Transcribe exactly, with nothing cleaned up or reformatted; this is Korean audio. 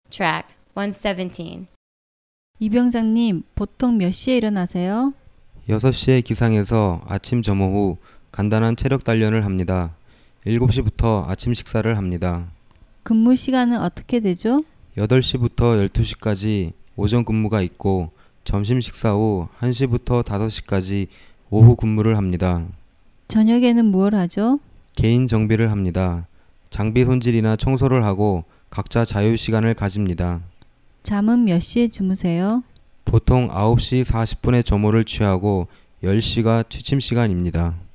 Track one seventeen. 이병장님, 보통 몇 시에 일어나세요? 여섯 시에 기상해서 아침 점호 후 간단한 체력 단련을 합니다. 일곱 시부터 아침 식사를 합니다. 근무 시간은 어떻게 되죠? 여덟 시부터 열두 시까지 오전 근무가 있고 점심 식사 후 한 시부터 다섯 시까지 오후 근무를 합니다. 저녁에는 뭘 하죠? 개인 정비를 합니다. 장비 손질이나 청소를 하고 각자 자유 시간을 가집니다. 잠은 몇 시에 주무세요? 보통 아홉 시 사십 분에 점호를 취하고 열 시가 취침 시간입니다.